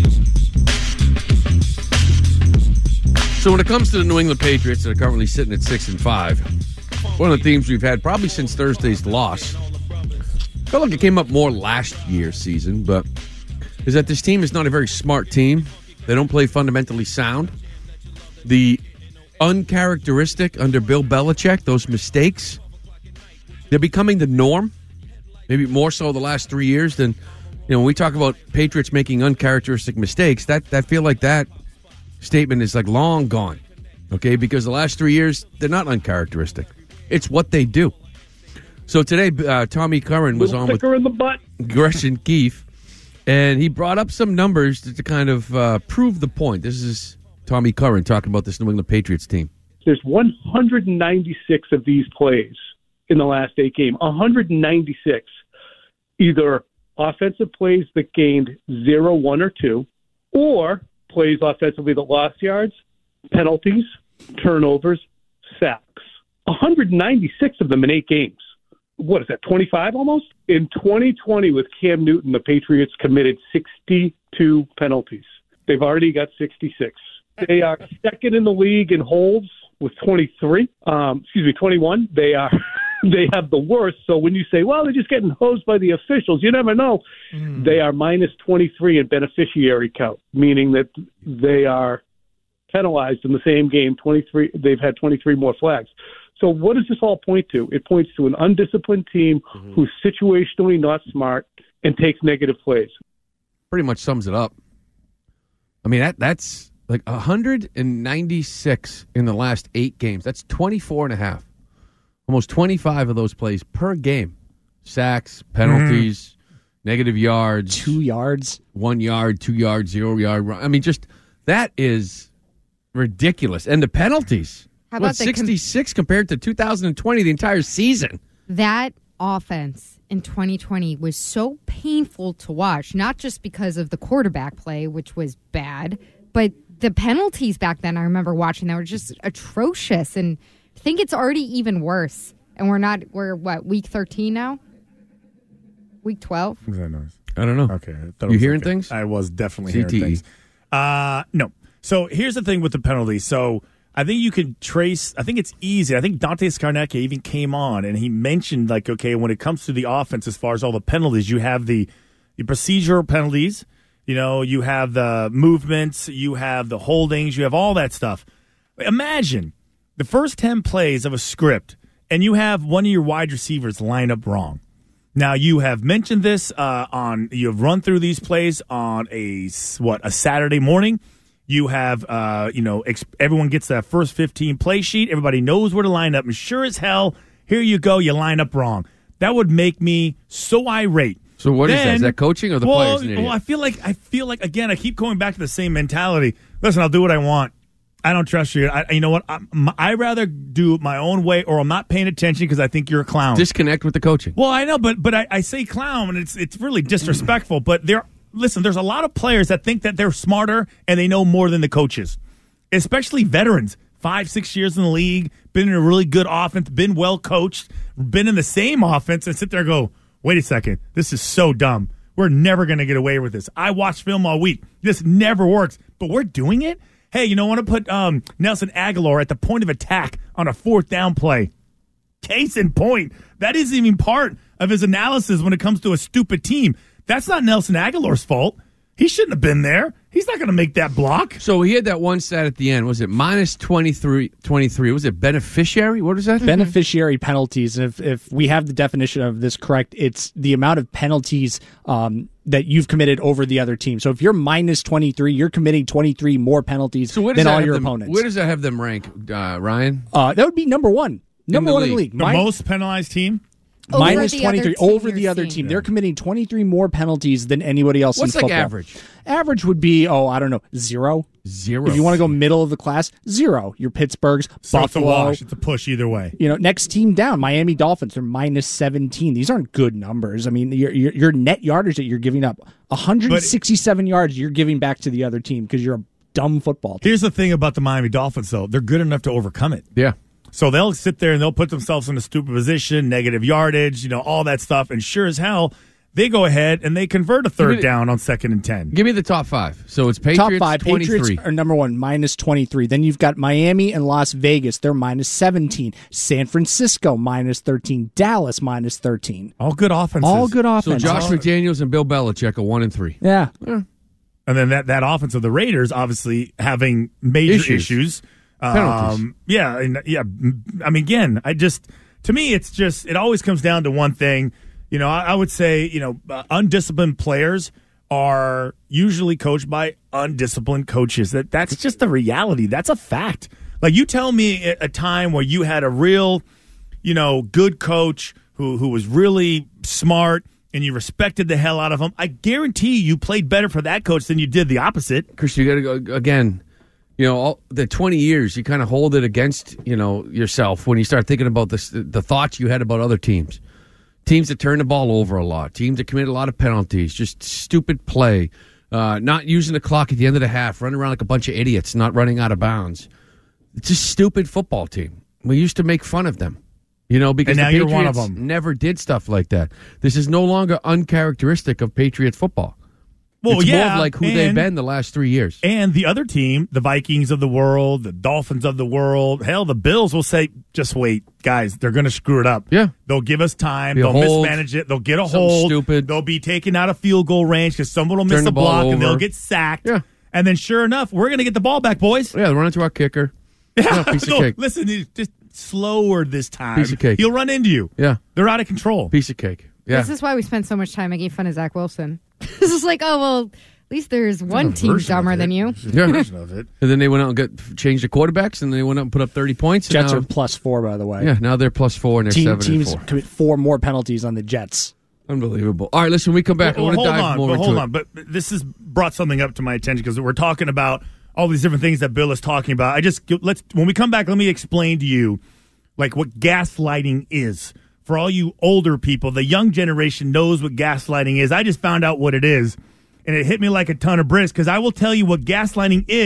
So when it comes to the New England Patriots that are currently sitting at six and five, one of the themes we've had probably since Thursday's loss, I felt like it came up more last year's season, but is that this team is not a very smart team. They don't play fundamentally sound. The uncharacteristic under Bill Belichick, those mistakes, they're becoming the norm. Maybe more so the last three years than, you know, when we talk about Patriots making uncharacteristic mistakes, that, that feel like that statement is like long gone. Okay, because the last three years, they're not uncharacteristic. It's what they do. So today, uh, Tommy Curran was on with in the butt. Gresham Keefe. And he brought up some numbers to, to kind of uh, prove the point. This is Tommy Curran talking about this New England Patriots team. There's one hundred ninety-six of these plays in the last eight games. one hundred ninety-six. Either offensive plays that gained zero, one, or two, or plays offensively that lost yards, penalties, turnovers, sacks. one hundred ninety-six of them in eight games. What is that, twenty-five almost? In twenty twenty with Cam Newton, the Patriots committed sixty-two penalties. They've already got sixty-six. They are second in the league in holds with twenty-three. Um, excuse me, twenty-one. They are they have the worst. So when you say, well, they're just getting hosed by the officials, you never know. Mm. They are minus twenty-three in beneficiary count, meaning that they are penalized in the same game. twenty-three. They've had twenty-three more flags. So what does this all point to? It points to an undisciplined team mm-hmm. who's situationally not smart and takes negative plays. Pretty much sums it up. I mean, that that's like one hundred ninety-six in the last eight games. That's twenty-four and a half. Almost twenty-five of those plays per game. Sacks, penalties, mm. negative yards. Two yards. One yard, two yards, zero yard. I mean, just that is ridiculous. And the penalties. How about what, sixty-six com- compared to two thousand twenty, the entire season? That offense in twenty twenty was so painful to watch, not just because of the quarterback play, which was bad, but the penalties back then, I remember watching, that were just atrocious. And I think it's already even worse. And we're not, we're what, week thirteen now? Week twelve? What's that noise? I don't know. Okay. I thought it You was hearing okay. things? I was definitely C T E. hearing things. Uh, no. So here's the thing with the penalties. So I think you could trace, I think it's easy. I think Dante Scarnecchia even came on and he mentioned, like, okay, when it comes to the offense, as far as all the penalties, you have the, the procedural penalties, you know, you have the movements, you have the holdings, you have all that stuff. Imagine the first ten plays of a script and you have one of your wide receivers line up wrong. Now, you have mentioned this uh, on, you have run through these plays on a, what, a Saturday morning. You have, uh, you know, ex- everyone gets that first fifteen play sheet. Everybody knows where to line up. And sure as hell, here you go, you line up wrong. That would make me so irate. So what is then, that? Is that coaching or the well, players? An idiot? Well, I feel like, I feel like, again, I keep going back to the same mentality. Listen, I'll do what I want. I don't trust you. I, you know what? I, I rather do it my own way, or I'm not paying attention because I think you're a clown. Disconnect with the coaching. Well, I know, but but I, I say clown, and it's it's really disrespectful. But there, listen, there's a lot of players that think that they're smarter and they know more than the coaches, especially veterans. Five, six years in the league, been in a really good offense, been well coached, been in the same offense, and sit there and go, wait a second, this is so dumb. We're never going to get away with this. I watch film all week. This never works, but we're doing it? Hey, you know, want to put um, Nelson Aguilar at the point of attack on a fourth down play. Case in point, that isn't even part of his analysis when it comes to a stupid team. That's not Nelson Aguilar's fault. He shouldn't have been there. He's not going to make that block. So he had that one stat at the end. Was it minus twenty-three? twenty-three? Was it beneficiary? What is that? Beneficiary penalties. If if we have the definition of this correct, it's the amount of penalties um, that you've committed over the other team. So if you're minus twenty-three, you're committing twenty-three more penalties So where does than that all have your them, opponents. Where does that have them rank, uh, Ryan? Uh, that would be number one. Number the one in the league. league. The Min- most penalized team? Over minus the twenty-three other team over the you're other seeing. team. They're committing twenty-three more penalties than anybody else What's in like football. average? Average would be, oh, I don't know, zero. Zero. If you want to go middle of the class, zero. Your Pittsburghs, So it's a Buffalo. wash. It's a push either way. You know, next team down, Miami Dolphins, they're minus seventeen. These aren't good numbers. I mean, your your, your net yardage that you're giving up, one hundred sixty-seven yards you're giving back to the other team because you're a dumb football team. Here's the thing about the Miami Dolphins, though. They're good enough to overcome it. Yeah. So they'll sit there and they'll put themselves in a stupid position, negative yardage, you know, all that stuff. And sure as hell, they go ahead and they convert a third the- down on second and ten. Give me the top five. So it's Patriots, Top five, twenty-three. Patriots are number one, minus twenty-three. Then you've got Miami and Las Vegas. They're minus seventeen. San Francisco, minus thirteen. Dallas, minus thirteen. All good offenses. All good So offenses. Josh McDaniels and Bill Belichick are one and three. Yeah. And then that, that offense of the Raiders, obviously having major Issues. issues. Penalties. Um, yeah, and, yeah. I mean, again, I just to me, it's just it always comes down to one thing. You know, I, I would say, you know, uh, undisciplined players are usually coached by undisciplined coaches. That that's just the reality. That's a fact. Like you tell me a, a time where you had a real, you know, good coach who who was really smart and you respected the hell out of him. I guarantee you played better for that coach than you did the opposite. Chris, you got to go again. You know, all, the twenty years, you kind of hold it against, you know, yourself when you start thinking about this, the thoughts you had about other teams. Teams that turn the ball over a lot. Teams that commit a lot of penalties. Just stupid play. Uh, not using the clock at the end of the half. Running around like a bunch of idiots. Not running out of bounds. It's a stupid football team. We used to make fun of them. You know, because And now the you're Patriots one of them. never did stuff like that. This is no longer uncharacteristic of Patriot football. Well, it's yeah, more of like who they've and- been the last three years. And the other team, the Vikings of the world, the Dolphins of the world, hell, the Bills will say, just wait, guys, they're going to screw it up. Yeah. They'll give us time. Be a They'll hold, mismanage it. They'll get a something hold. stupid. They'll be taken out of field goal range because someone will miss Turn the a ball block and over. they'll get sacked. Yeah. And then sure enough, we're going to get the ball back, boys. Yeah, run into our kicker. Yeah, piece of No, cake. listen, he's just slower this time. Piece of cake. He'll run into you. Yeah. They're out of control. Piece of cake. Yeah. This is why we spend so much time making fun of Zach Wilson. This is like, oh, well, at least there's one team dumber than you. Yeah. Of it. And then they went out and got changed the quarterbacks, and they went out and put up thirty points. and Jets now, are plus four, by the way. Yeah, now they're plus four, and they're Team, seven teams and four. commit four more penalties on the Jets. Unbelievable. All right, listen, when we come back, Well, I want to hold dive on, more but into hold it. on. But but this has brought something up to my attention because we're talking about all these different things that Bill is talking about. I just let's when we come back, let me explain to you like what gaslighting is. For all you older people, the young generation knows what gaslighting is. I just found out what it is, and it hit me like a ton of bricks because I will tell you what gaslighting is,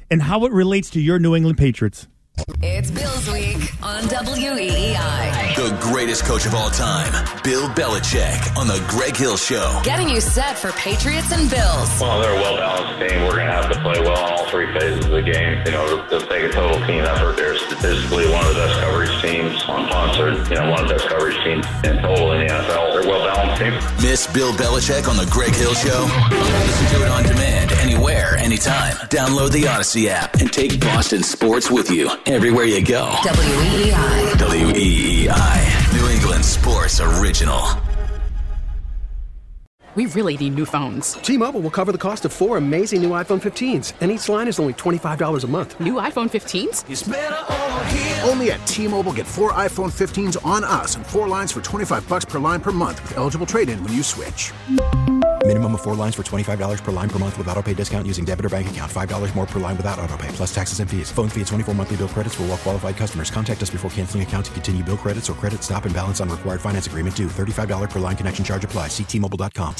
and how it relates to your New England Patriots. It's Bills Week on W E E I. The greatest coach of all time, Bill Belichick, on the Greg Hill Show. Getting you set for Patriots and Bills. Well, they're a well-balanced team. We're going to have to play well in all three phases of the game. You know, they'll take a total team effort. They're statistically one of the best coverage teams on punts, or, you know, one of the best coverage teams in total in the N F L. They're a well-balanced team. Miss Bill Belichick on the Greg Hill Show? Listen to it on demand, anywhere, anytime. Download the Odyssey app and take Boston sports with you everywhere you go. W E E I. W E E I. New England Sports Original. We really need new phones. T-Mobile will cover the cost of four amazing new iPhone fifteens, and each line is only twenty-five dollars a month. New iPhone fifteens? It's better over here. Only at T-Mobile, get four iPhone fifteens on us and four lines for twenty-five bucks per line per month with eligible trade-in when you switch. Minimum of four lines for twenty-five dollars per line per month with auto pay discount using debit or bank account. five dollars more per line without auto pay, plus taxes and fees. Phone fee at twenty-four monthly bill credits for well-qualified customers. Contact us before canceling account to continue bill credits or credit stop and balance on required finance agreement due. thirty-five dollars per line connection charge applies. See T Mobile dot com.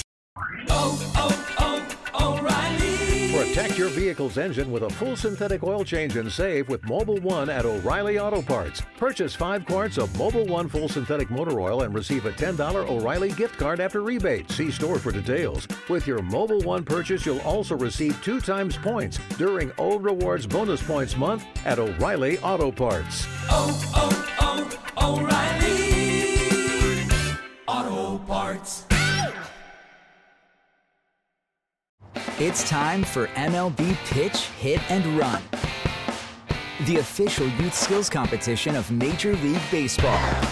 Protect your vehicle's engine with a full synthetic oil change and save with Mobil one at O'Reilly Auto Parts. Purchase five quarts of Mobil one full synthetic motor oil and receive a ten dollars O'Reilly gift card after rebate. See store for details. With your Mobil one purchase, you'll also receive two times points during O Rewards Bonus Points Month at O'Reilly Auto Parts. Oh, oh, oh, O'Reilly Auto Parts. It's time for M L B Pitch, Hit, and Run, the official youth skills competition of Major League Baseball.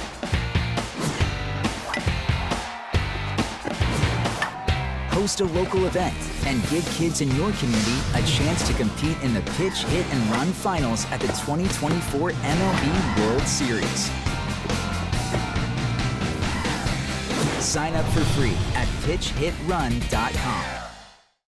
Host a local event and give kids in your community a chance to compete in the Pitch, Hit, and Run finals at the twenty twenty-four M L B World Series. Sign up for free at pitch hit run dot com.